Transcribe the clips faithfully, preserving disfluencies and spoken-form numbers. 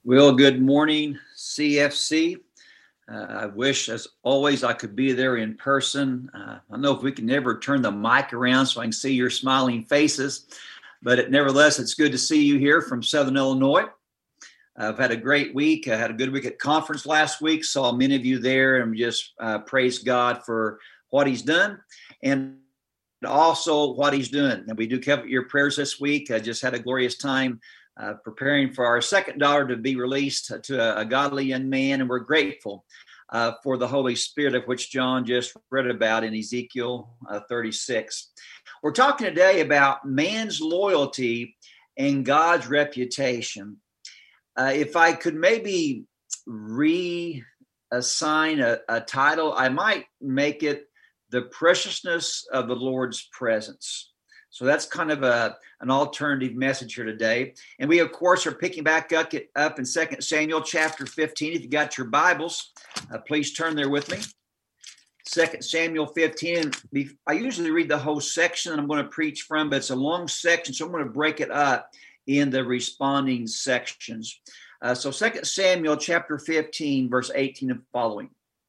Well, good morning, C F C. Uh, I wish, as always, I could be there in person. Uh, I know if we can never turn the mic around so I can see your smiling faces, but it, nevertheless, it's good to see you here from Southern Illinois. I've had a great week. I had a good week at conference last week. Saw many of you there, and just uh, praise God for what He's done, and also what He's doing. And we do cover your prayers this week. I just had a glorious time uh, preparing for our second daughter to be released to a, a godly young man, and we're grateful uh, for the Holy Spirit, of which John just read about in Ezekiel uh, thirty-six. We're talking today about man's loyalty and God's reputation. Uh, if I could maybe reassign a, a title, I might make it The Preciousness of the Lord's Presence. So that's kind of a, an alternative message here today. And we, of course, are picking back up, up in Second Samuel chapter fifteen. If you got your Bibles, uh, please turn there with me. Second Samuel fifteen. I usually read the whole section that I'm going to preach from, but it's a long section, so I'm going to break it up in the responding sections. Uh, so Second Samuel chapter fifteen, verse eighteen and following.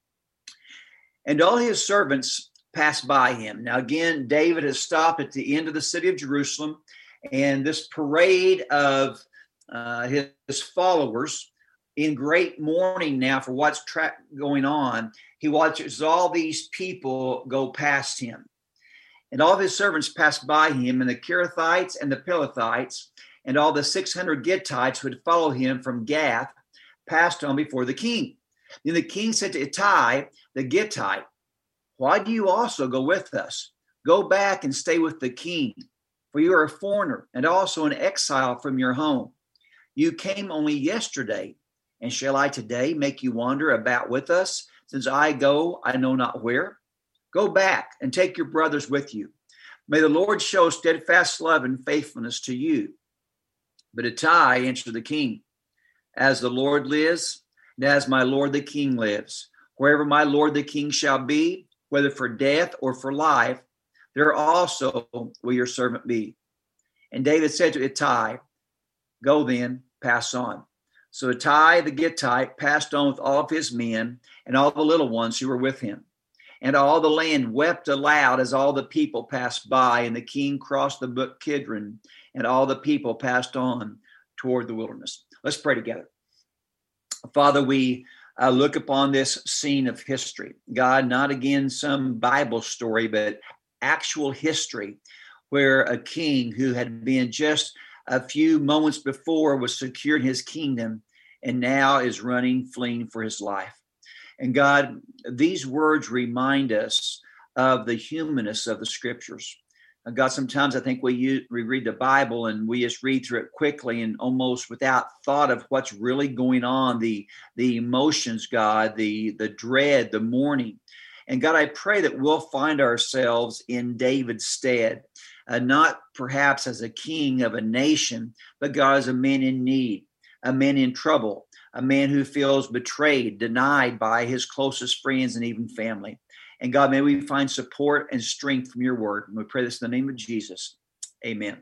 And all his servants passed by him. Now again, David has stopped at the end of the city of Jerusalem, and this parade of uh, his, his followers in great mourning now for what's tra- going on. He watches all these people go past him. And all of his servants passed by him, and the Kerethites and the Pelethites and all the six hundred Gittites who had followed him from Gath passed on before the king. Then the king said to Ittai, the Gittite, why do you also go with us? Go back and stay with the king, for you are a foreigner and also an exile from your home. You came only yesterday, and shall I today make you wander about with us, since I go I know not where? Go back and take your brothers with you. May the Lord show steadfast love and faithfulness to you. But Ittai answered the king, as the Lord lives, and as my lord the king lives, wherever my lord the king shall be, whether for death or for life, there also will your servant be. And David said to Ittai, go then, pass on. So Ittai the Gittite passed on with all of his men and all the little ones who were with him. And all the land wept aloud as all the people passed by, and the king crossed the brook Kidron, and all the people passed on toward the wilderness. Let's pray together. Father, we uh, look upon this scene of history. God, not again some Bible story, but actual history where a king who had been just a few moments before was secured in his kingdom and now is running, fleeing for his life. And God, these words remind us of the humanness of the scriptures. And God, sometimes I think we, use, we read the Bible and we just read through it quickly and almost without thought of what's really going on, the, the emotions, God, the, the dread, the mourning. And God, I pray that we'll find ourselves in David's stead, uh, not perhaps as a king of a nation, but God, as a man in need, a man in trouble, a man who feels betrayed, denied by his closest friends and even family. And God, may we find support and strength from your word. And we pray this in the name of Jesus. Amen.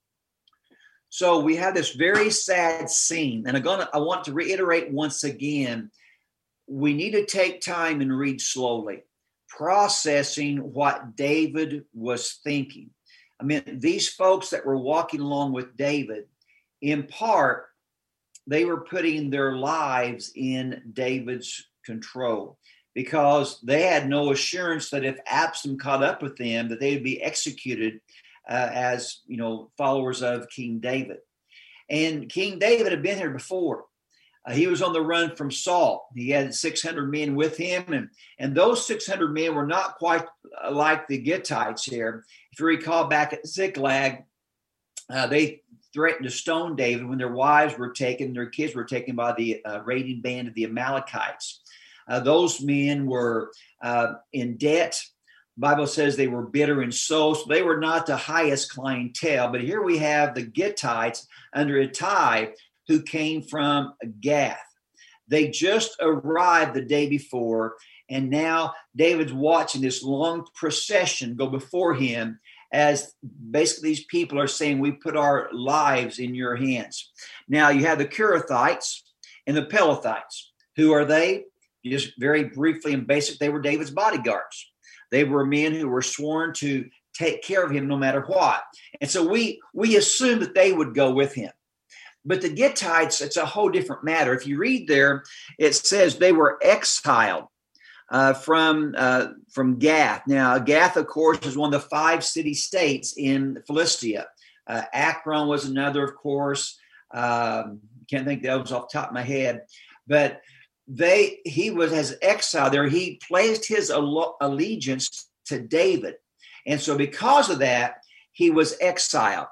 So we have this very sad scene. And I'm gonna, I want to reiterate once again, we need to take time and read slowly, processing what David was thinking. I mean, these folks that were walking along with David, in part, they were putting their lives in David's control, because they had no assurance that if Absalom caught up with them, that they would be executed uh, as, you know, followers of King David. And King David had been here before. Uh, he was on the run from Saul. He had six hundred men with him, and, and those six hundred men were not quite like the Gittites here. If you recall back at Ziklag, uh, they threatened to stone David when their wives were taken, their kids were taken by the uh, raiding band of the Amalekites. Uh, those men were uh, in debt. The Bible says they were bitter in soul, so they were not the highest clientele. But here we have the Gittites under Ittai, who came from Gath. They just arrived the day before, and now David's watching this long procession go before him as basically these people are saying, we put our lives in your hands. Now you have the Kerethites, and the Pelethites. Who are they? Just very briefly and basic, they were David's bodyguards. They were men who were sworn to take care of him no matter what. And so we we assume that they would go with him. But the Gittites, it's a whole different matter. If you read there, it says they were exiled uh, from, uh, from Gath. Now, Gath, of course, is one of the five city states in Philistia. Uh, Akron was another, of course. Um, can't think that was off the top of my head. But they he was as exile there. He placed his allegiance to David. And so because of that, he was exiled.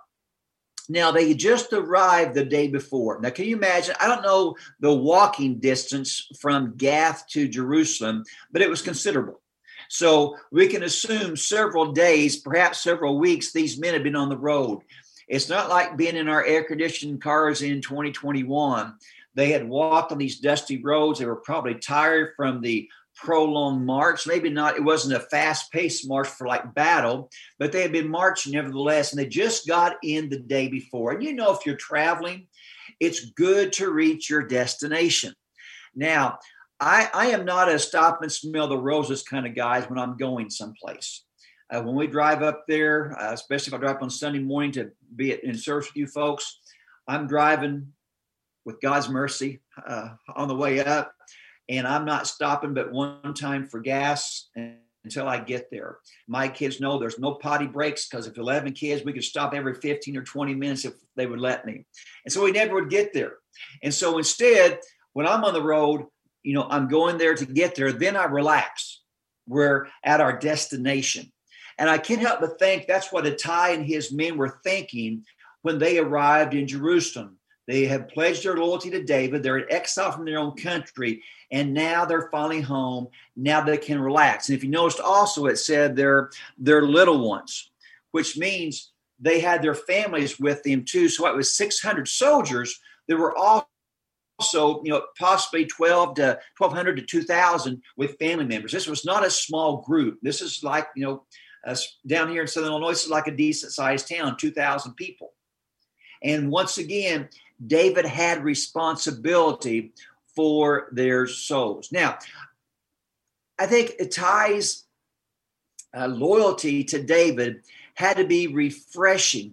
Now, they just arrived the day before. Now, can you imagine? I don't know the walking distance from Gath to Jerusalem, but it was considerable. So we can assume several days, perhaps several weeks, these men had been on the road. It's not like being in our air-conditioned cars in twenty twenty-one. They had walked on these dusty roads. They were probably tired from the prolonged march. Maybe not, it wasn't a fast-paced march for like battle, but they had been marching nevertheless, and they just got in the day before. And you know, if you're traveling, it's good to reach your destination. Now, I, I am not a stop and smell the roses kind of guy when I'm going someplace. Uh, when we drive up there, uh, especially if I drive up on Sunday morning to be in service with you folks, I'm driving with God's mercy uh, on the way up. And I'm not stopping but one time for gas until I get there. My kids know there's no potty breaks because if eleven kids, we could stop every fifteen or twenty minutes if they would let me. And so we never would get there. And so instead, when I'm on the road, you know, I'm going there to get there, then I relax. We're at our destination. And I can't help but think that's what Ittai and his men were thinking when they arrived in Jerusalem. They had pledged their loyalty to David. They're in exile from their own country. And now they're finally home. Now they can relax. And if you noticed also, it said they're, they're little ones, which means they had their families with them too. So it was six hundred soldiers. There were also, you know, possibly twelve to twelve hundred to two thousand with family members. This was not a small group. This is like, you know, uh, down here in Southern Illinois, this is like a decent sized town, two thousand people. And once again, David had responsibility for their souls. Now, I think Ittai's uh, loyalty to David had to be refreshing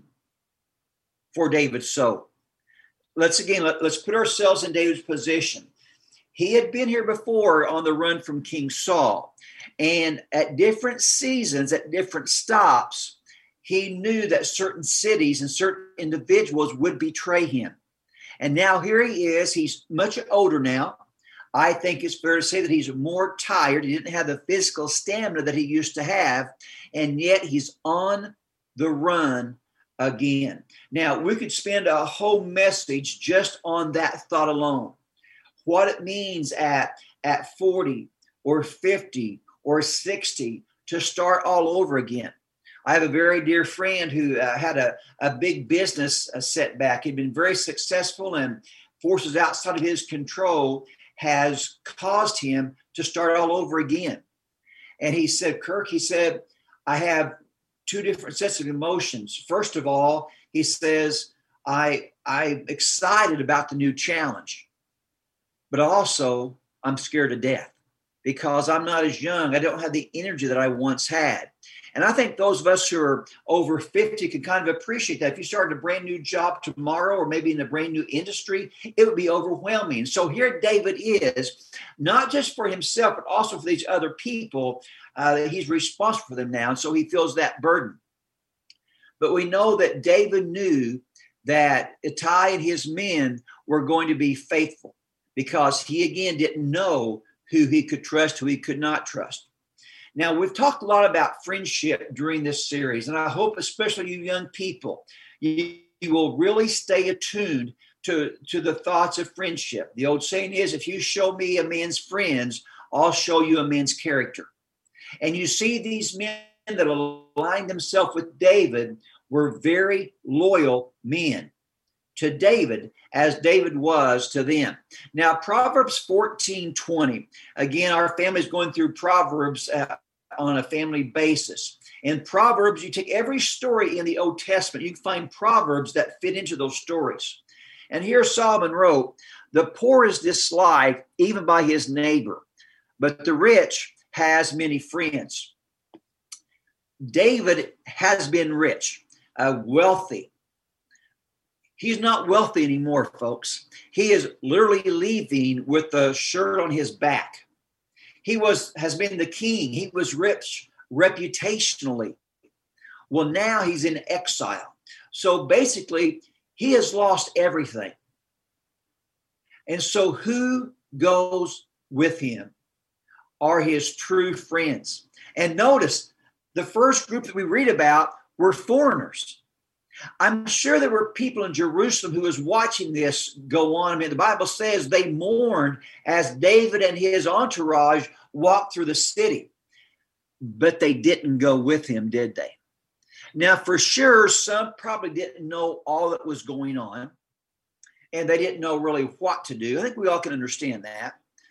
for David's soul. Let's again, let, let's put ourselves in David's position. He had been here before on the run from King Saul. And at different seasons, at different stops, he knew that certain cities and certain individuals would betray him. And now here he is. He's much older now. I think it's fair to say that he's more tired. He didn't have the physical stamina that he used to have. And yet he's on the run again. Now, we could spend a whole message just on that thought alone. What it means at, at forty or fifty or sixty to start all over again. I have a very dear friend who uh, had a, a big business uh, setback. He'd been very successful, and forces outside of his control has caused him to start all over again. And he said, Kirk, he said, I have two different sets of emotions. First of all, he says, I, I'm excited about the new challenge, but also I'm scared to death because I'm not as young. I don't have the energy that I once had. And I think those of us who are over fifty can kind of appreciate that. If you started a brand new job tomorrow or maybe in a brand new industry, it would be overwhelming. So here David is, not just for himself, but also for these other people. Uh, he's responsible for them now. And so he feels that burden. But we know that David knew that Ittai and his men were going to be faithful because he, again, didn't know who he could trust, who he could not trust. Now, we've talked a lot about friendship during this series, and I hope especially you young people, you, you will really stay attuned to, to the thoughts of friendship. The old saying is, if you show me a man's friends, I'll show you a man's character. And you see these men that aligned themselves with David were very loyal men to David, as David was to them. Now, Proverbs fourteen twenty. Again, our family is going through Proverbs uh, on a family basis. In Proverbs, you take every story in the Old Testament, you can find Proverbs that fit into those stories. And here Solomon wrote, The poor is disliked even by his neighbor, but the rich has many friends. David has been rich, uh, wealthy. He's not wealthy anymore, folks. He is literally leaving with the shirt on his back. He was has been the king. He was rich reputationally. Well, now he's in exile. So basically, he has lost everything. And so who goes with him are his true friends. And notice, the first group that we read about were foreigners. I'm sure there were people in Jerusalem who was watching this go on. I mean, the Bible says they mourned as David and his entourage walked through the city. But they didn't go with him, did they? Now, for sure, some probably didn't know all that was going on, and they didn't know really what to do. I think we all can understand that.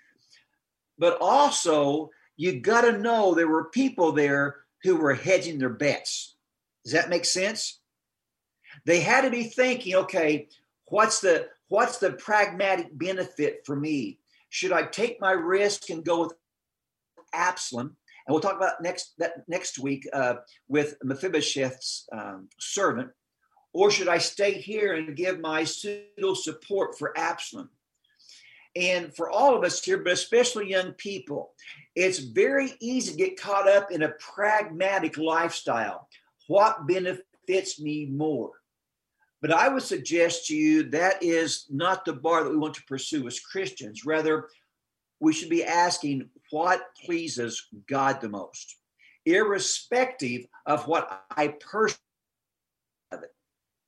But also, you got to know there were people there who were hedging their bets. Does that make sense? They had to be thinking, okay, what's the what's the pragmatic benefit for me? Should I take my risk and go with Absalom? And we'll talk about next that next week uh, with Mephibosheth's um, servant. Or should I stay here and give my pseudo support for Absalom? And for all of us here, but especially young people, it's very easy to get caught up in a pragmatic lifestyle. What benefits me more? But I would suggest to you that is not the bar that we want to pursue as Christians. Rather, we should be asking what pleases God the most, irrespective of what I personally have it.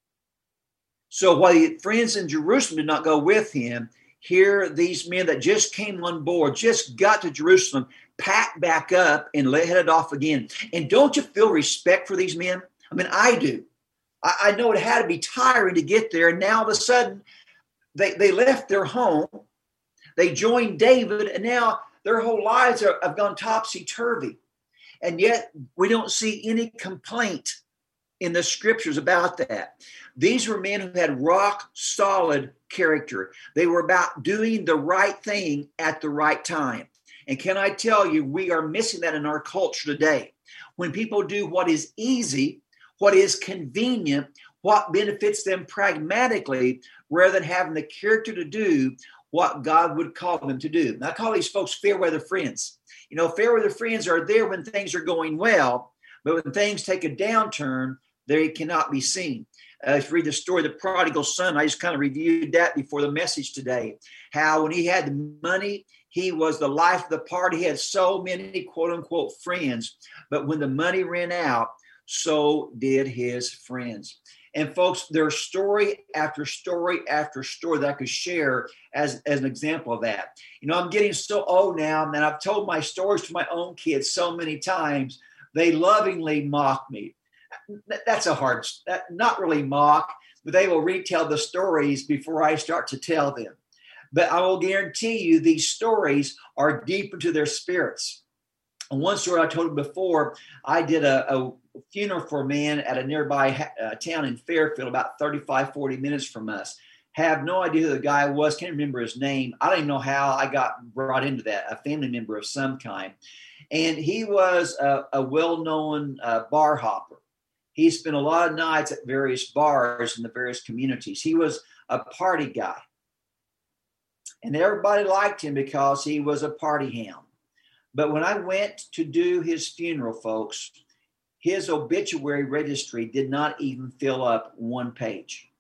So while the friends in Jerusalem did not go with him, here these men that just came on board, just got to Jerusalem, packed back up and headed off again. And don't you feel respect for these men? I mean, I do. I, I know it had to be tiring to get there. And now all of a sudden, they, they left their home. They joined David, and now their whole lives are, have gone topsy-turvy. And yet we don't see any complaint in the scriptures about that. These were men who had rock solid character. They were about doing the right thing at the right time. And can I tell you, we are missing that in our culture today. When people do what is easy, what is convenient, what benefits them pragmatically, rather than having the character to do what God would call them to do. And I call these folks fair weather friends. You know, fair weather friends are there when things are going well, but when things take a downturn, they cannot be seen. Uh, if you read the story of the prodigal son, I just kind of reviewed that before the message today. How when he had the money, he was the life of the party. He had so many quote unquote friends, but when the money ran out, so did his friends. And folks, there's story after story after story that I could share as, as an example of that. You know, I'm getting so old now, and I've told my stories to my own kids so many times. They lovingly mock me. That's a hard, not really mock, but they will retell the stories before I start to tell them. But I will guarantee you these stories are deep into their spirits. And one story I told them before, I did a, a funeral for a man at a nearby uh, town in Fairfield, about thirty-five, forty minutes from us. Have no idea who the guy was, can't remember his name. I don't even know how I got brought into that, a family member of some kind. And he was a, a well-known uh, bar hopper. He spent a lot of nights at various bars in the various communities. He was a party guy. And everybody liked him because he was a party hound. But when I went to do his funeral, folks, his obituary registry did not even fill up one page.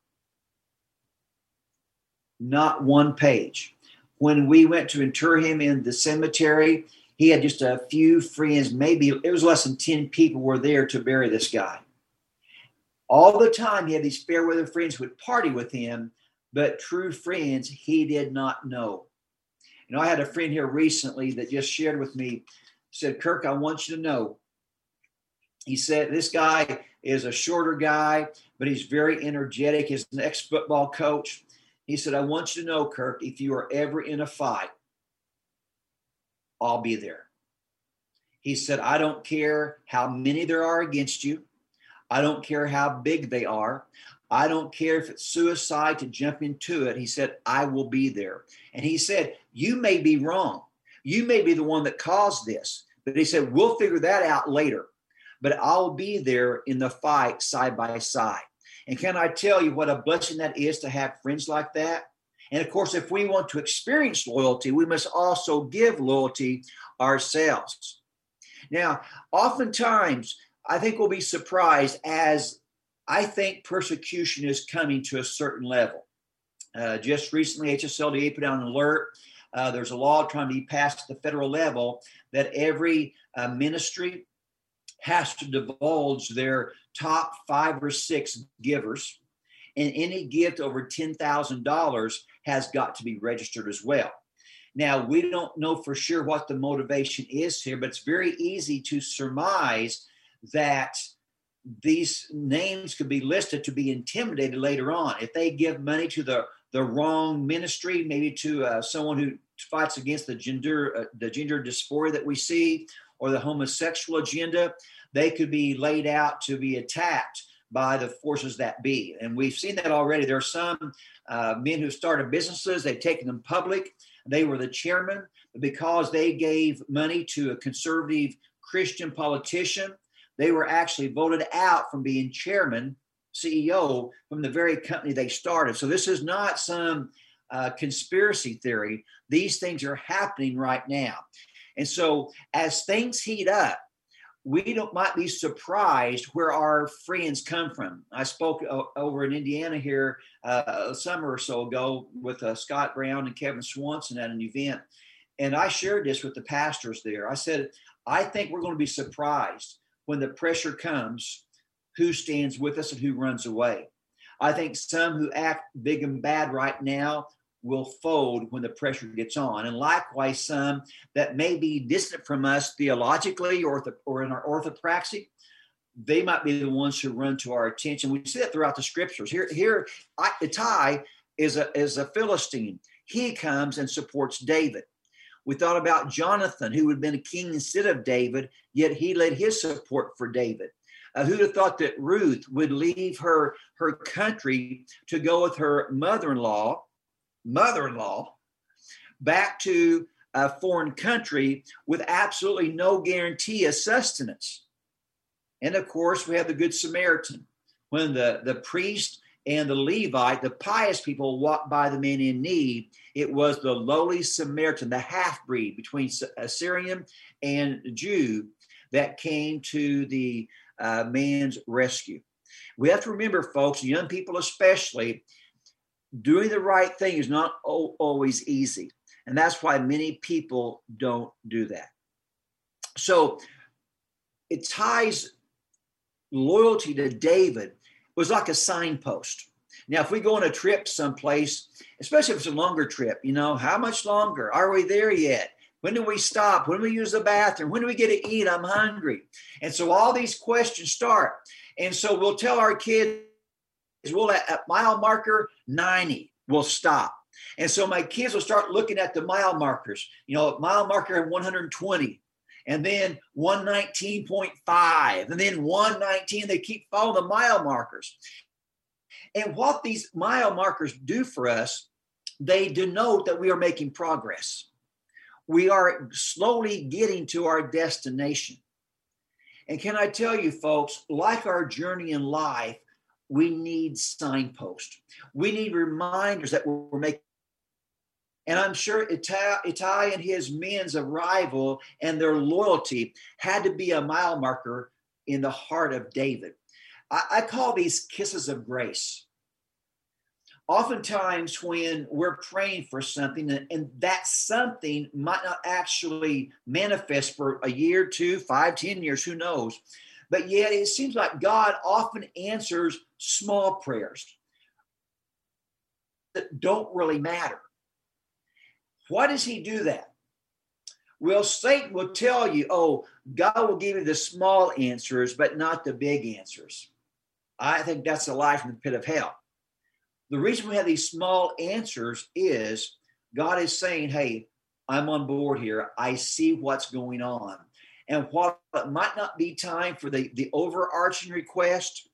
Not one page. When we went to inter him in the cemetery, he had just a few friends, maybe it was less than ten people were there to bury this guy. All the time, he had these fair weather friends who would party with him, but true friends he did not know. You know, I had a friend here recently that just shared with me, said, Kirk, I want you to know. He said, this guy is a shorter guy, but he's very energetic. He's an ex-football coach. He said, I want you to know, Kirk, if you are ever in a fight, I'll be there. He said, I don't care how many there are against you. I don't care how big they are. I don't care if it's suicide to jump into it. He said, I will be there. And he said, you may be wrong. You may be the one that caused this. But he said, we'll figure that out later. But I'll be there in the fight side by side. And can I tell you what a blessing that is to have friends like that? And of course, if we want to experience loyalty, we must also give loyalty ourselves. Now, oftentimes, I think we'll be surprised as I think persecution is coming to a certain level. Uh, just recently, H S L D A put out an alert. Uh, there's a law trying to be passed at the federal level that every uh, ministry has to divulge their top five or six givers, and any gift over ten thousand dollars has got to be registered as well. Now, we don't know for sure what the motivation is here, but it's very easy to surmise that these names could be listed to be intimidated later on. If they give money to the, the wrong ministry, maybe to uh, someone who fights against the gender, uh, the gender dysphoria that we see, or the homosexual agenda, they could be laid out to be attacked by the forces that be. And we've seen that already. There are some uh, men who started businesses, they've taken them public. They were the chairman, but because they gave money to a conservative Christian politician, they were actually voted out from being chairman, C E O, from the very company they started. So this is not some uh, conspiracy theory. These things are happening right now. And so as things heat up, we don't might be surprised where our friends come from. I spoke o- over in Indiana here uh, a summer or so ago with uh, Scott Brown and Kevin Swanson at an event. And I shared this with the pastors there. I said, I think we're going to be surprised when the pressure comes, who stands with us and who runs away. I think some who act big and bad right now will fold when the pressure gets on. And likewise, some that may be distant from us theologically or, the, or in our orthopraxy, they might be the ones who run to our attention. We see that throughout the scriptures. Here, here Ittai is a, is a Philistine. He comes and supports David. We thought about Jonathan, who had been a king instead of David, yet he led his support for David. Uh, who'd have thought that Ruth would leave her, her country to go with her mother-in-law, mother-in-law, back to a foreign country with absolutely no guarantee of sustenance? And of course, we have the Good Samaritan. When the, the priest and the Levite, the pious people, walked by the man in need, it was the lowly Samaritan, the half-breed between Assyrian and Jew, that came to the uh, man's rescue. We have to remember, folks, young people especially, doing the right thing is not o- always easy. And that's why many people don't do that. So it ties loyalty to David was like a signpost. Now, if we go on a trip someplace, especially if it's a longer trip, you know, how much longer? Are we there yet? When do we stop? When do we use the bathroom? When do we get to eat? I'm hungry. And so all these questions start. And so we'll tell our kids, we'll at, at mile marker ninety, we'll stop. And so my kids will start looking at the mile markers, you know, mile marker one hundred twenty, and then one nineteen point five, and then one nineteen. They keep following the mile markers. And what these mile markers do for us, they denote that we are making progress. We are slowly getting to our destination. And can I tell you, folks, like our journey in life, we need signposts. We need reminders that we're making. And I'm sure Ittai, Ittai and his men's arrival and their loyalty had to be a mile marker in the heart of David. I, I call these kisses of grace. Oftentimes when we're praying for something and, and that something might not actually manifest for a year, two, five, ten years, who knows? But yet it seems like God often answers small prayers that don't really matter. Why does he do that? Well, Satan will tell you, oh, God will give you the small answers, but not the big answers. I think that's a lie from the pit of hell. The reason we have these small answers is God is saying, hey, I'm on board here. I see what's going on. And while it might not be time for the, the overarching request,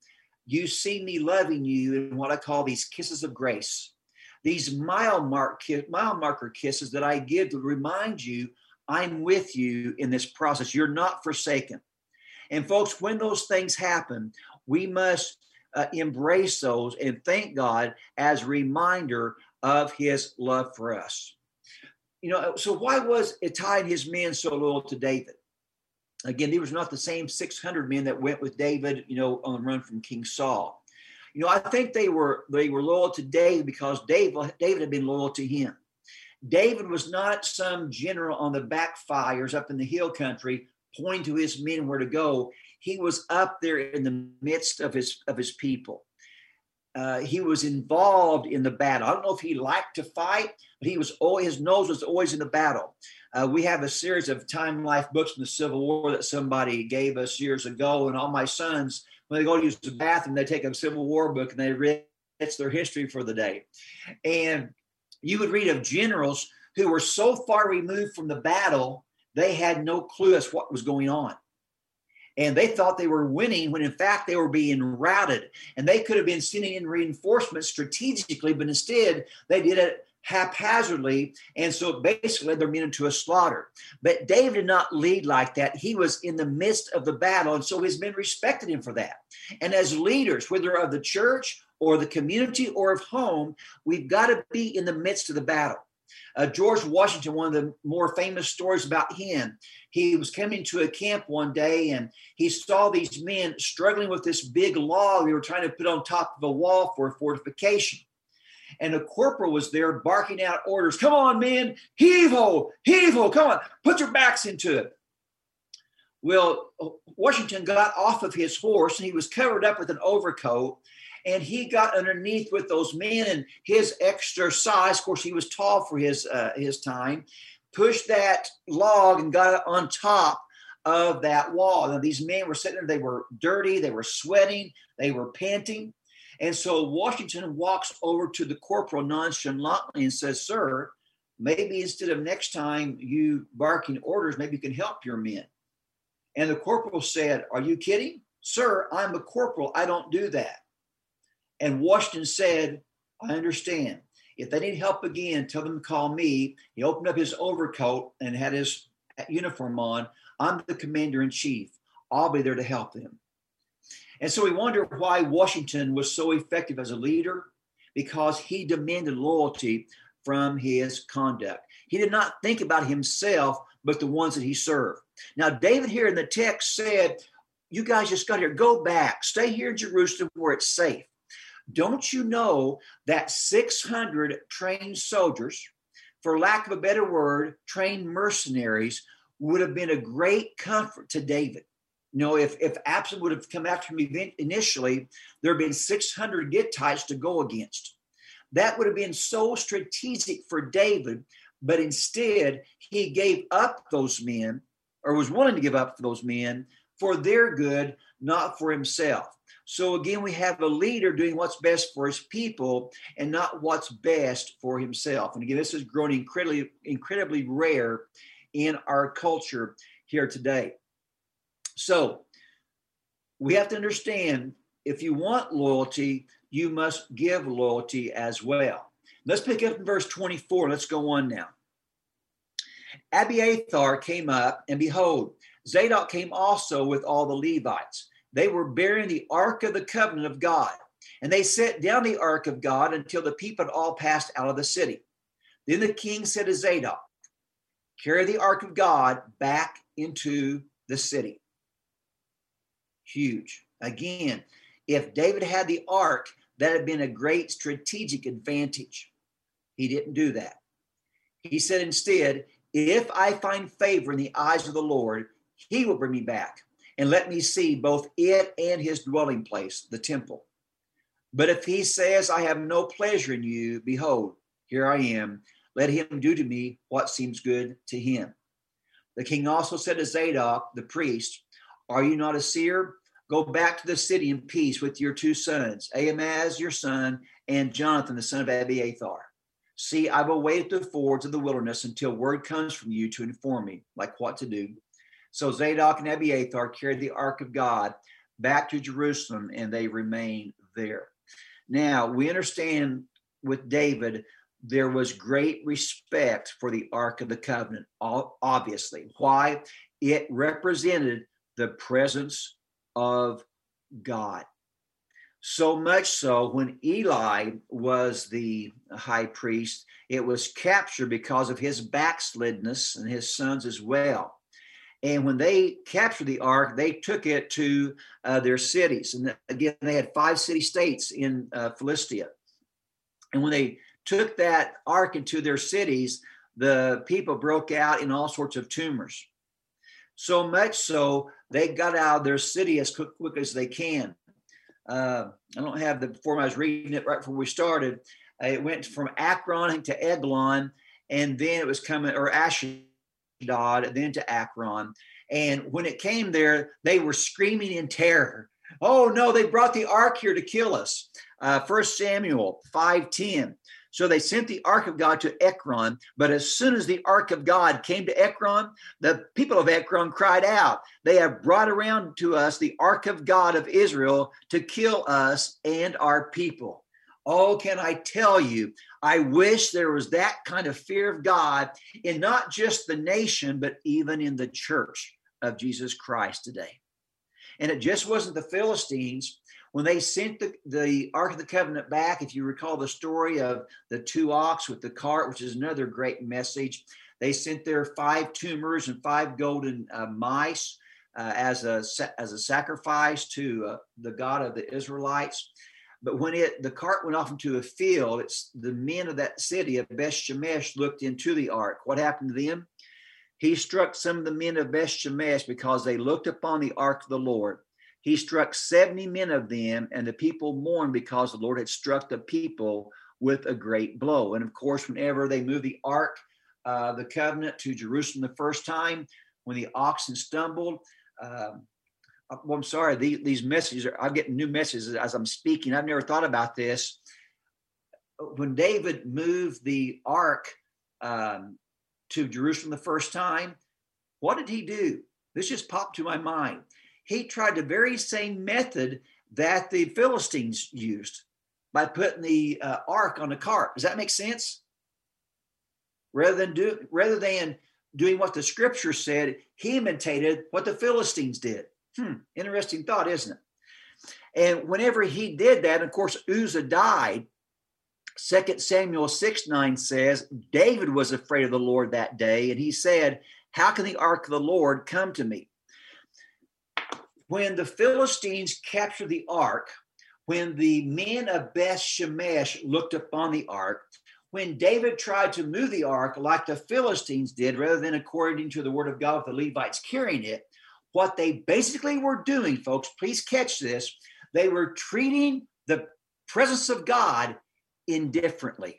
you see me loving you in what I call these kisses of grace, these mile mark mile marker kisses that I give to remind you I'm with you in this process. You're not forsaken. And folks, when those things happen, we must uh, embrace those and thank God as a reminder of his love for us. You know, so why was Ittai and his men so loyal to David? Again, these were not the same six hundred men that went with David, you know, on the run from King Saul. You know, I think they were they were loyal to David because David, David had been loyal to him. David was not some general on the backfires up in the hill country pointing to his men where to go. He was up there in the midst of his of his people. Uh, he was involved in the battle. I don't know if he liked to fight, but he was always, his nose was always in the battle. Uh, we have a series of Time Life books from the Civil War that somebody gave us years ago, and all my sons, when they go to use the bathroom, they take a Civil War book and they read it's their history for the day. And you would read of generals who were so far removed from the battle, they had no clue as what was going on. And they thought they were winning when in fact they were being routed. And they could have been sending in reinforcements strategically, but instead they did it haphazardly. And so basically they're meant to a slaughter. But David did not lead like that. He was in the midst of the battle. And so his men respected him for that. And as leaders, whether of the church or the community or of home, we've got to be in the midst of the battle. Uh, George Washington, one of the more famous stories about him, he was coming to a camp one day and he saw these men struggling with this big log they were trying to put on top of a wall for a fortification. And a corporal was there barking out orders. Come on, men, heave-ho, heave-ho, come on, put your backs into it. Well, Washington got off of his horse and he was covered up with an overcoat. And he got underneath with those men and his extra size. Of course, he was tall for his uh, his time, pushed that log and got it on top of that wall. Now, these men were sitting there. They were dirty. They were sweating. They were panting. And so Washington walks over to the corporal nonchalantly and says, sir, maybe instead of next time you barking orders, maybe you can help your men. And the corporal said, are you kidding? Sir, I'm a corporal. I don't do that. And Washington said, I understand. If they need help again, tell them to call me. He opened up his overcoat and had his uniform on. I'm the commander in chief. I'll be there to help them. And so we wonder why Washington was so effective as a leader, because he demanded loyalty from his conduct. He did not think about himself, but the ones that he served. Now, David here in the text said, you guys just got here, go back, stay here in Jerusalem where it's safe. Don't you know that six hundred trained soldiers, for lack of a better word, trained mercenaries, would have been a great comfort to David? You know, if, if Absalom would have come after him initially, there would have been six hundred Gittites to go against. That would have been so strategic for David, but instead he gave up those men, or was willing to give up those men for their good, not for himself. So again, we have a leader doing what's best for his people and not what's best for himself. And again, this is growing incredibly, incredibly rare in our culture here today. So we have to understand, if you want loyalty, you must give loyalty as well. Let's pick up in verse twenty-four. Let's go on now. Abiathar came up, and behold, Zadok came also with all the Levites. They were bearing the ark of the covenant of God, and they set down the ark of God until the people had all passed out of the city. Then the king said to Zadok, carry the ark of God back into the city. Huge. Again, if David had the ark, that had been a great strategic advantage. He didn't do that. He said instead, if I find favor in the eyes of the Lord, he will bring me back and let me see both it and his dwelling place, the temple. But if he says, I have no pleasure in you, behold, here I am. Let him do to me what seems good to him. The king also said to Zadok, the priest, are you not a seer? Go back to the city in peace with your two sons, Ahimaaz, your son, and Jonathan, the son of Abiathar. See, I will wait at the fords of the wilderness until word comes from you to inform me, like what to do. So Zadok and Abiathar carried the ark of God back to Jerusalem, and they remained there. Now, we understand with David, there was great respect for the Ark of the Covenant, obviously. Why? It represented the presence of God. So much so, when Eli was the high priest, it was captured because of his backslidness, and his sons as well. And when they captured the ark, they took it to uh, their cities. And again, they had five city states in uh, Philistia. And when they took that ark into their cities, the people broke out in all sorts of tumors. So much so, they got out of their city as quick, quick as they can. Uh, I don't have the form. I was reading it right before we started. Uh, it went from Akron to Eglon, and then it was coming, or Ashdod, then to Akron. And when it came there, they were screaming in terror. Oh no, they brought the ark here to kill us. Uh, First Samuel five ten. So they sent the ark of God to Ekron, but as soon as the ark of God came to Ekron, the people of Ekron cried out, they have brought around to us the ark of God of Israel to kill us and our people. Oh, can I tell you, I wish there was that kind of fear of God in not just the nation, but even in the church of Jesus Christ today. And it just wasn't the Philistines. When they sent the, the Ark of the Covenant back, if you recall the story of the two ox with the cart, which is another great message, they sent their five tumors and five golden uh, mice uh, as a as a sacrifice to uh, the God of the Israelites. But when it the cart went off into a field, it's the men of that city of Beth Shemesh looked into the ark. What happened to them? He struck some of the men of Beth Shemesh because they looked upon the ark of the Lord. He struck seventy men of them, and the people mourned because the Lord had struck the people with a great blow. And of course, whenever they moved the ark, uh, the covenant to Jerusalem the first time, when the oxen stumbled, um, well, I'm sorry, the, these messages, are, I'm getting new messages as I'm speaking. I've never thought about this. When David moved the ark um, to Jerusalem the first time, what did he do? This just popped to my mind. He tried the very same method that the Philistines used by putting the uh, ark on a cart. Does that make sense? Rather than do, rather than doing what the scripture said, he imitated what the Philistines did. Hmm, interesting thought, isn't it? And whenever he did that, of course, Uzzah died. Second Samuel six nine says, David was afraid of the Lord that day, and he said, how can the ark of the Lord come to me? When the Philistines captured the ark, when the men of Beth Shemesh looked upon the ark, when David tried to move the ark like the Philistines did, rather than according to the word of God with the Levites carrying it, what they basically were doing, folks, please catch this, they were treating the presence of God indifferently.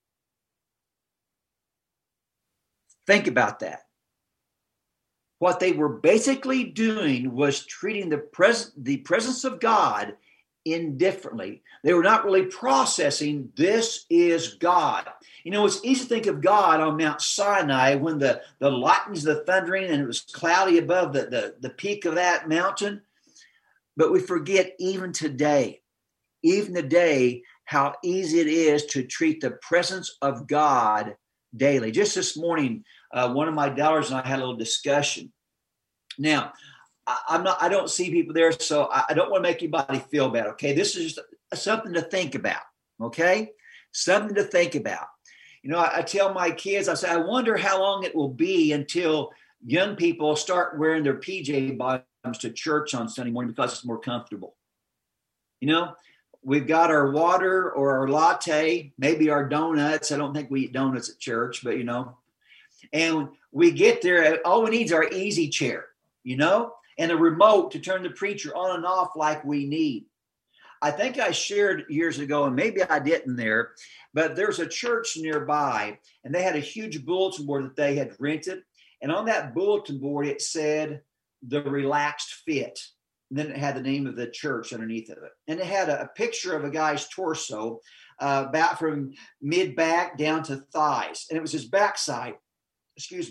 Think about that. What they were basically doing was treating the, pres- the presence of God indifferently. They were not really processing, this is God. You know, it's easy to think of God on Mount Sinai when the, the lightnings, the thundering, and it was cloudy above the, the, the peak of that mountain. But we forget even today, even today, how easy it is to treat the presence of God daily. Just this morning, uh, one of my daughters and I had a little discussion. Now, I, I'm not, I don't see people there, so I, I don't want to make anybody feel bad. Okay. This is just something to think about. Okay. Something to think about. You know, I, I tell my kids, I say, I wonder how long it will be until young people start wearing their P J bottoms to church on Sunday morning because it's more comfortable. You know, we've got our water or our latte, maybe our donuts. I don't think we eat donuts at church, but you know, and we get there, all we need is our easy chair, you know, and a remote to turn the preacher on and off like we need. I think I shared years ago, and maybe I didn't there, but there's a church nearby, and they had a huge bulletin board that they had rented. And on that bulletin board, it said the Relaxed Fit. And then it had the name of the church underneath of it. And it had a, a picture of a guy's torso, uh, about from mid-back down to thighs. And it was his backside, excuse me.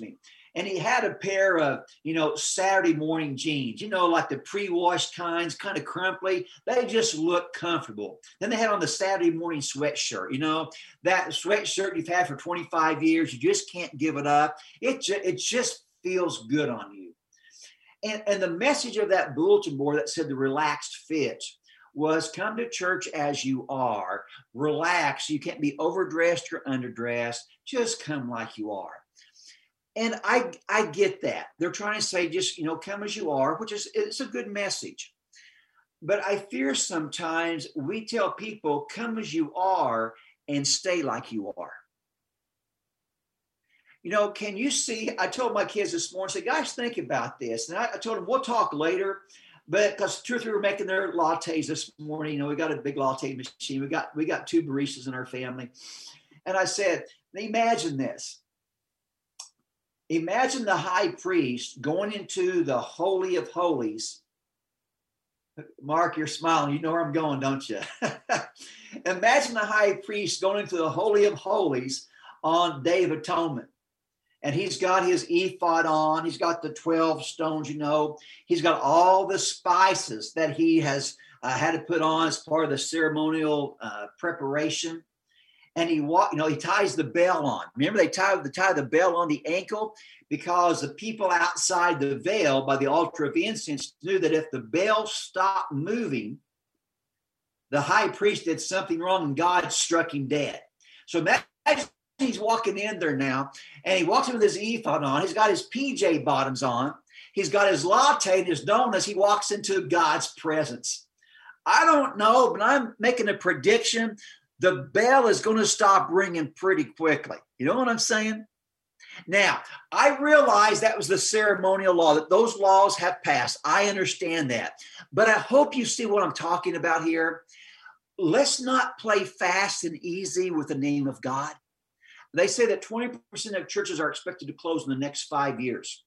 And he had a pair of, you know, Saturday morning jeans, you know, like the pre-washed kinds, kind of crumply. They just look comfortable. Then they had on the Saturday morning sweatshirt, you know, that sweatshirt you've had for twenty-five years. You just can't give it up. It, ju- it just feels good on you. And, and the message of that bulletin board that said the relaxed fit was come to church as you are, relax. You can't be overdressed or underdressed. Just come like you are. And I, I get that. They're trying to say just, you know, come as you are, which is, it's a good message. But I fear sometimes we tell people, come as you are and stay like you are. You know, can you see, I told my kids this morning, say, guys, think about this. And I, I told them, we'll talk later, but because two or three were making their lattes this morning, you know, we got a big latte machine. We got, we got two baristas in our family. And I said, imagine this. Imagine the high priest going into the Holy of Holies. Mark, you're smiling. You know where I'm going, don't you? Imagine the high priest going into the Holy of Holies on Day of Atonement. And he's got his ephod on. He's got the twelve stones, you know. He's got all the spices that he has uh, had to put on as part of the ceremonial uh, preparation. And he walk, you know, he ties the bell on. Remember, they tie the tie the bell on the ankle because the people outside the veil by the altar of incense knew that if the bell stopped moving, the high priest did something wrong and God struck him dead. So imagine he's walking in there now, and he walks in with his ephod on. He's got his P J bottoms on. He's got his latte and his donuts. He walks into God's presence. I don't know, but I'm making a prediction. The bell is going to stop ringing pretty quickly. You know what I'm saying? Now, I realize that was the ceremonial law, that those laws have passed. I understand that. But I hope you see what I'm talking about here. Let's not play fast and easy with the name of God. They say that twenty percent of churches are expected to close in the next five years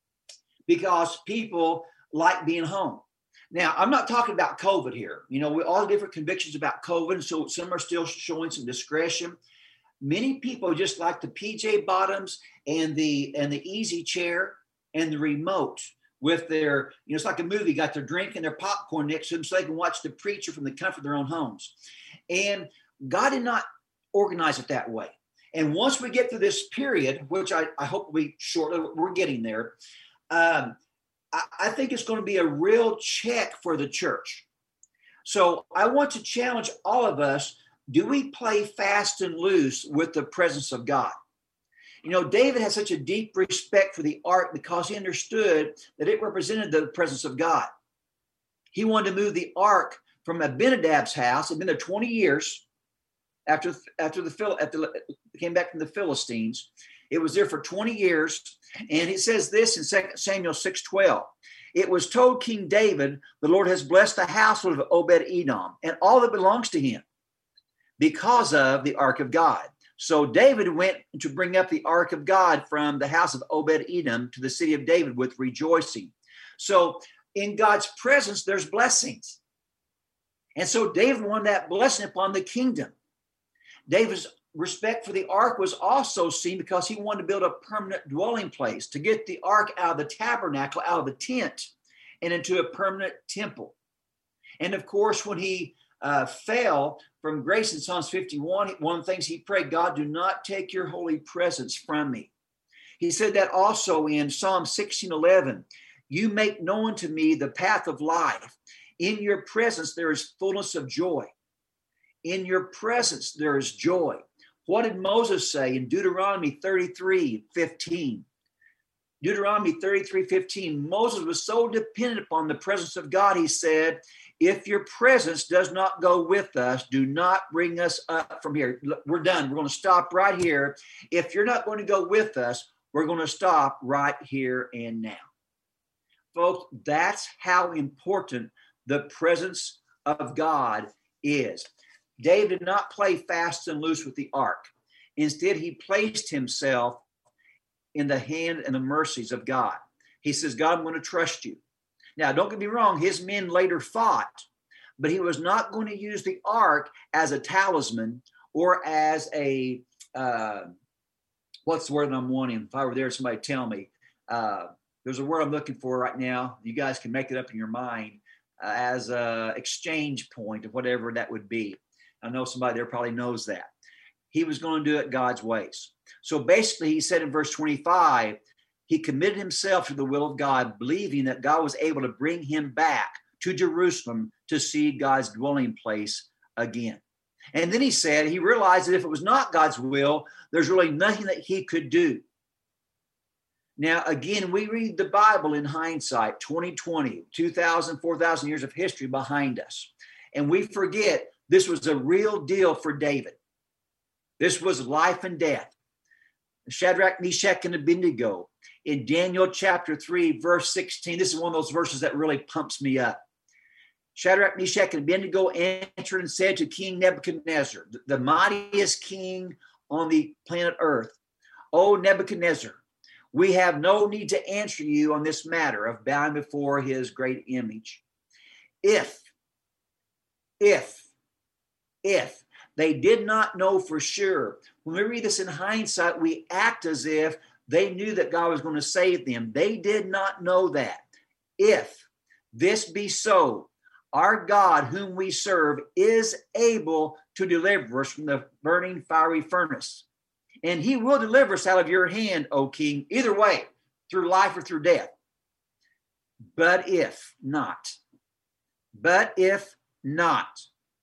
because people like being home. Now, I'm not talking about COVID here. You know, we all have different convictions about COVID, and so some are still showing some discretion. Many people just like the P J bottoms and the and the easy chair and the remote with their, you know, it's like a movie, got their drink and their popcorn next to them so they can watch the preacher from the comfort of their own homes. And God did not organize it that way. And once we get through this period, which I, I hope we shortly, we're getting there, um, I, I think it's going to be a real check for the church. So I want to challenge all of us. Do we play fast and loose with the presence of God? You know, David had such a deep respect for the ark because he understood that it represented the presence of God. He wanted to move the ark from Abinadab's house. It had been there twenty years after, after the after came back from the Philistines. It was there for twenty years. And it says this in Second Samuel six twelve. It was told King David, the Lord has blessed the household of Obed-Edom and all that belongs to him because of the ark of God. So David went to bring up the ark of God from the house of Obed-Edom to the city of David with rejoicing. So in God's presence, there's blessings. And so David wanted that blessing upon the kingdom. David's respect for the ark was also seen because he wanted to build a permanent dwelling place to get the ark out of the tabernacle, out of the tent, and into a permanent temple. And of course, when he uh, fell from grace in Psalms fifty-one, one of the things he prayed, God, do not take your holy presence from me. He said that also in Psalm sixteen eleven, you make known to me the path of life. In your presence, there is fullness of joy. In your presence, there is joy. What did Moses say in Deuteronomy thirty-three fifteen? Deuteronomy thirty-three fifteen, Moses was so dependent upon the presence of God, he said, if your presence does not go with us, do not bring us up from here. We're done. We're going to stop right here. If you're not going to go with us, we're going to stop right here and now. Folks, that's how important the presence of God is. David did not play fast and loose with the ark. Instead, he placed himself in the hand and the mercies of God. He says, God, I'm going to trust you. Now, don't get me wrong. His men later fought, but he was not going to use the ark as a talisman or as a, uh, what's the word I'm wanting? If I were there, somebody tell me. uh, there's a word I'm looking for right now. You guys can make it up in your mind uh, as a exchange point of whatever that would be. I know somebody there probably knows that. He was going to do it God's ways. So basically, he said in verse twenty-five, he committed himself to the will of God, believing that God was able to bring him back to Jerusalem to see God's dwelling place again. And then he said he realized that if it was not God's will, there's really nothing that he could do. Now, again, we read the Bible in hindsight, twenty twenty, two thousand, four thousand years of history behind us. And we forget this was a real deal for David. This was life and death. Shadrach, Meshach, and Abednego in Daniel chapter three, verse sixteen. This is one of those verses that really pumps me up. Shadrach, Meshach, and Abednego answered and said to King Nebuchadnezzar, the mightiest king on the planet Earth, O Nebuchadnezzar, we have no need to answer you on this matter of bowing before his great image. If, if, if they did not know for sure, when we read this in hindsight, we act as if they knew that God was going to save them. They did not know that. If this be so, our God, whom we serve, is able to deliver us from the burning fiery furnace. And he will deliver us out of your hand, O king, either way, through life or through death. But if not, but if not,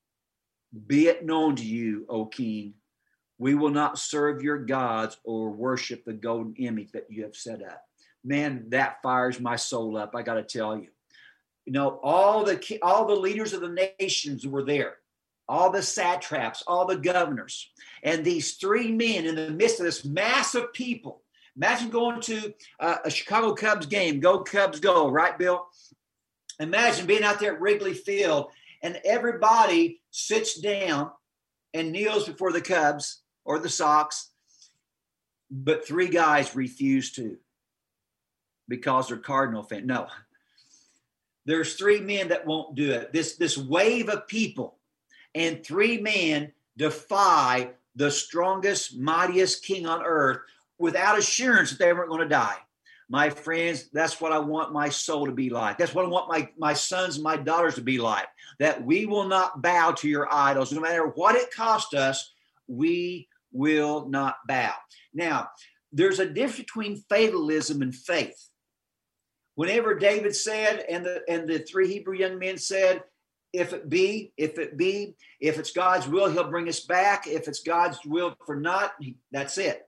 be it known to you, O king, we will not serve your gods or worship the golden image that you have set up. Man, that fires my soul up, I got to tell you. You know, all the all the leaders of the nations were there, all the satraps, all the governors, and these three men in the midst of this mass of people. Imagine going to uh, a Chicago Cubs game, go Cubs go, right, Bill? Imagine being out there at Wrigley Field and everybody sits down and kneels before the Cubs or the Sox, but three guys refuse to because they're Cardinal fans. No. There's three men that won't do it. This, this wave of people, and three men defy the strongest, mightiest king on earth without assurance that they weren't going to die. My friends, that's what I want my soul to be like. That's what I want my, my sons and my daughters to be like, that we will not bow to your idols. No matter what it cost us, we will not bow. Now, there's a difference between fatalism and faith. Whenever David said, and the and the three Hebrew young men said, if it be, if it be, if it's God's will, he'll bring us back. If it's God's will for not, that's it.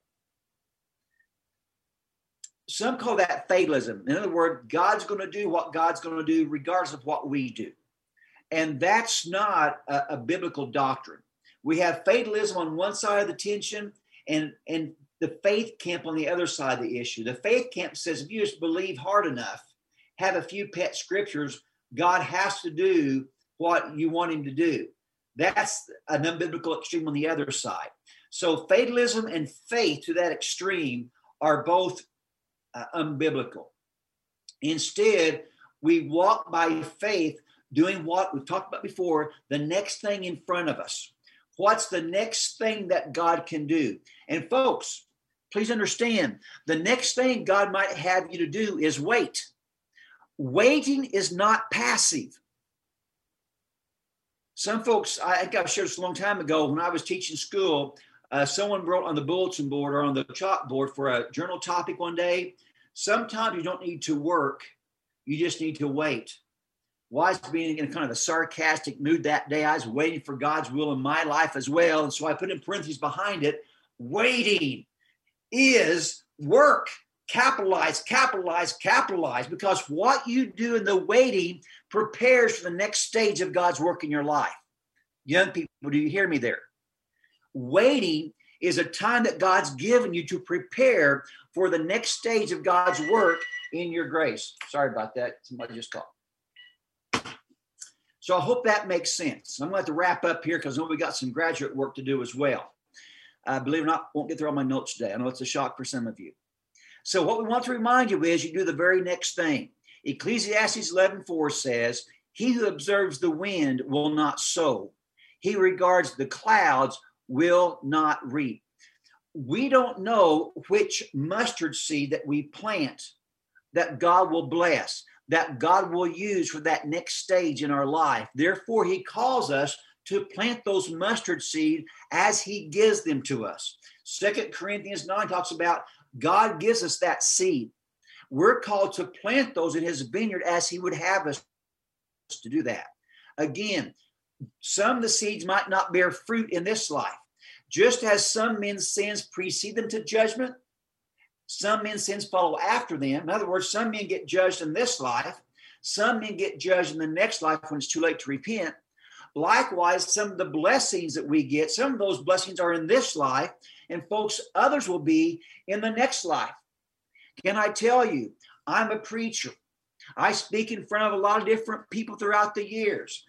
Some call that fatalism. In other words, God's going to do what God's going to do regardless of what we do. And that's not a, a biblical doctrine. We have fatalism on one side of the tension and, and the faith camp on the other side of the issue. The faith camp says if you just believe hard enough, have a few pet scriptures, God has to do what you want him to do. That's an unbiblical extreme on the other side. So fatalism and faith to that extreme are both uh, unbiblical. Instead, we walk by faith, doing what we've talked about before, the next thing in front of us. What's the next thing that God can do? And folks, please understand, the next thing God might have you to do is wait. Waiting is not passive. Some folks, I think I've shared this a long time ago, when I was teaching school, uh, someone wrote on the bulletin board or on the chalkboard for a journal topic one day, sometimes you don't need to work, you just need to wait. Well, I was being in kind of a sarcastic mood that day. I was waiting for God's will in my life as well. And so I put in parentheses behind it, waiting is work. Capitalize, capitalize, capitalize, because what you do in the waiting prepares for the next stage of God's work in your life. Young people, do you hear me there? Waiting is a time that God's given you to prepare for the next stage of God's work in your grace. Sorry about that. Somebody just called. So I hope that makes sense. I'm going to have to wrap up here because I know we got some graduate work to do as well. Uh, believe it or not, won't get through all my notes today. I know it's a shock for some of you. So what we want to remind you is you do the very next thing. Ecclesiastes eleven four says, he who observes the wind will not sow. He regards the clouds will not reap. We don't know which mustard seed that we plant that God will bless, that God will use for that next stage in our life. Therefore, he calls us to plant those mustard seed as he gives them to us. Second Corinthians nine talks about God gives us that seed. We're called to plant those in his vineyard as he would have us to do that. Again, some of the seeds might not bear fruit in this life. Just as some men's sins precede them to judgment, some men's sins follow after them. In other words, some men get judged in this life. Some men get judged in the next life when it's too late to repent. Likewise, some of the blessings that we get, some of those blessings are in this life, and folks, others will be in the next life. Can I tell you, I'm a preacher. I speak in front of a lot of different people throughout the years.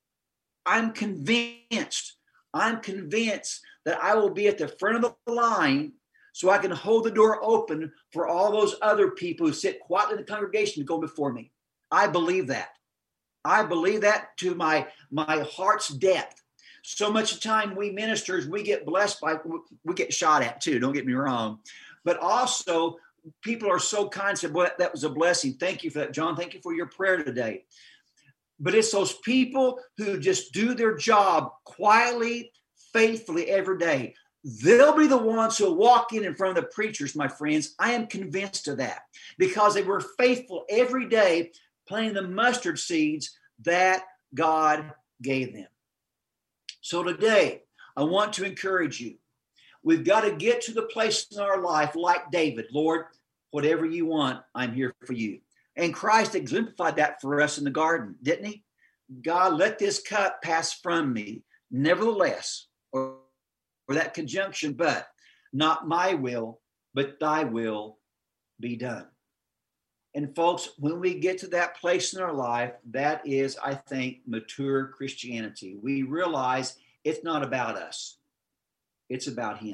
I'm convinced, I'm convinced that I will be at the front of the line so I can hold the door open for all those other people who sit quietly in the congregation to go before me. I believe that. I believe that to my, my heart's depth. So much of the time we ministers, we get blessed by, we get shot at too, don't get me wrong. But also people are so kind, said, boy, that was a blessing. Thank you for that, John. Thank you for your prayer today. But it's those people who just do their job quietly, faithfully every day. They'll be the ones who walk in in front of the preachers, my friends. I am convinced of that because they were faithful every day, planting the mustard seeds that God gave them. So today, I want to encourage you. We've got to get to the place in our life like David. Lord, whatever you want, I'm here for you. And Christ exemplified that for us in the garden, didn't he? God, let this cup pass from me. Nevertheless, or, or that conjunction, but not my will, but thy will be done. And folks, when we get to that place in our life, that is, I think, mature Christianity. We realize it's not about us. It's about him.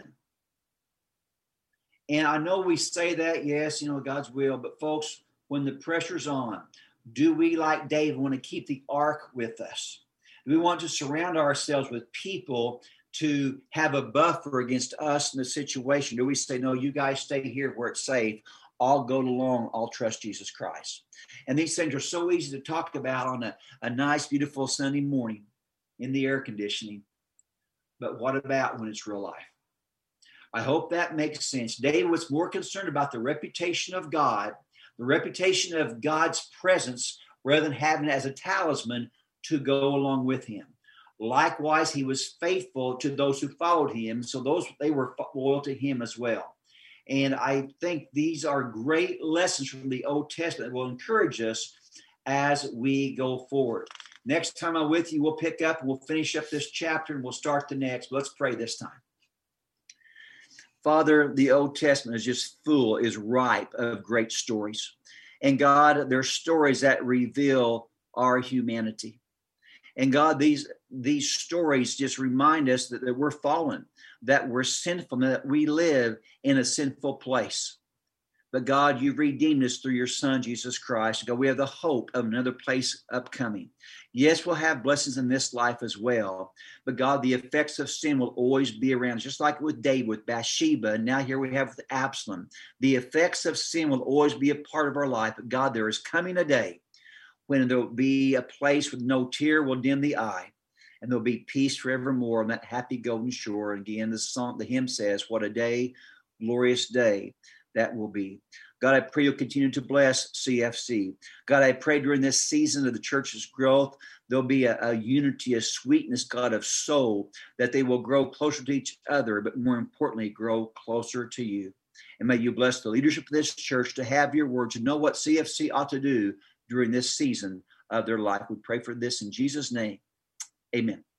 And I know we say that, yes, you know, God's will, but folks, when the pressure's on, do we, like David, want to keep the ark with us? Do we want to surround ourselves with people to have a buffer against us in the situation? Do we say, no, you guys stay here where it's safe. I'll go along. I'll trust Jesus Christ. And these things are so easy to talk about on a, a nice, beautiful Sunday morning in the air conditioning. But what about when it's real life? I hope that makes sense. David was more concerned about the reputation of God, the reputation of God's presence, rather than having it as a talisman to go along with him. Likewise, he was faithful to those who followed him, so those they were loyal to him as well. And I think these are great lessons from the Old Testament that will encourage us as we go forward. Next time I'm with you, we'll pick up and we'll finish up this chapter and we'll start the next. Let's pray this time. Father, the Old Testament is just full, is ripe of great stories. And God, they're stories that reveal our humanity. And God, these, these stories just remind us that, that we're fallen, that we're sinful, that we live in a sinful place. But God, you've redeemed us through your Son, Jesus Christ. God, we have the hope of another place upcoming. Yes, we'll have blessings in this life as well. But God, the effects of sin will always be around, just like with David, with Bathsheba, and now here we have with Absalom. The effects of sin will always be a part of our life. But God, there is coming a day when there will be a place with no tear will dim the eye, and there'll be peace forevermore on that happy golden shore. And again, the song, the hymn says, what a day, glorious day that will be. God, I pray you'll continue to bless C F C. God, I pray during this season of the church's growth, there'll be a, a unity, a sweetness, God, of soul, that they will grow closer to each other, but more importantly, grow closer to you. And may you bless the leadership of this church to have your word, to know what C F C ought to do during this season of their life. We pray for this in Jesus' name. Amen.